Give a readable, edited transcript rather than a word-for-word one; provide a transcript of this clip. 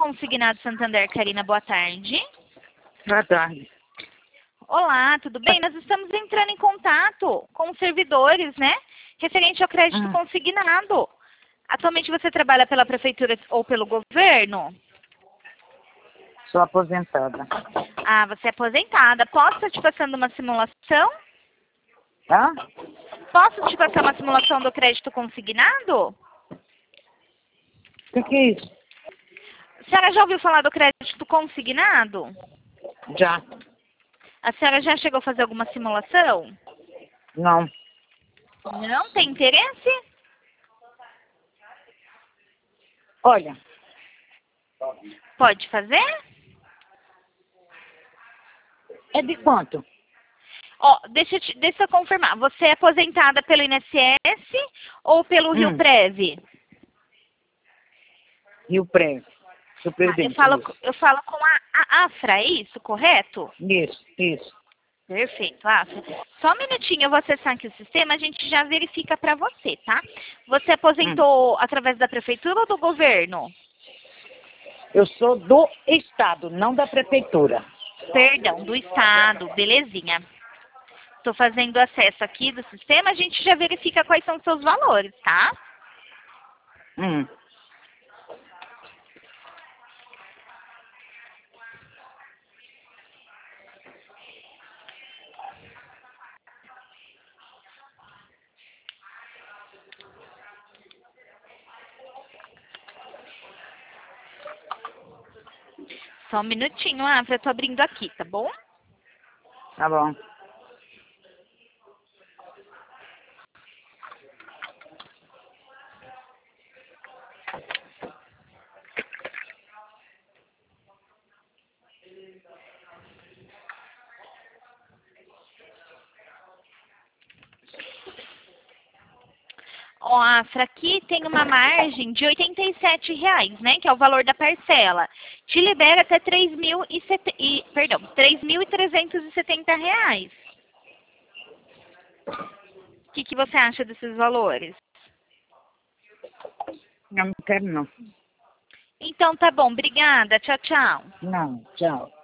Consignado Santander, Karina, boa tarde. Boa tarde. Olá, tudo bem? Nós estamos entrando em contato com os servidores, né? Referente ao crédito consignado. Atualmente você trabalha pela prefeitura ou pelo governo? Sou aposentada. Ah, você é aposentada. Posso estar te passando uma simulação? Hã? Posso te passar uma simulação do crédito consignado? O que é isso? A senhora já ouviu falar do crédito consignado? Já. A senhora já chegou a fazer alguma simulação? Não. Não tem interesse? Olha, Pode fazer? é de quanto? Ó, deixa eu confirmar. Você é aposentada pelo INSS ou pelo Rio Prev? Rio Preto. Eu falo com a Afra, é isso, correto? Isso. Perfeito, Afra. Só um minutinho, eu vou acessar aqui o sistema, a gente já verifica para você, tá? Você aposentou através da prefeitura ou do governo? Eu sou do estado, não da prefeitura. Perdão, do estado, belezinha. Estou fazendo acesso aqui do sistema, a gente já verifica quais são os seus valores, tá? Só um minutinho, Afra, eu tô abrindo aqui, tá bom? Tá bom. Ó, Afra, aqui tem uma margem de R$ 87,00, né? Que é o valor da parcela. Te libera até R$ 3.370. O que você acha desses valores? Eu não quero, não. Então tá bom, obrigada. Tchau, tchau. Não, tchau.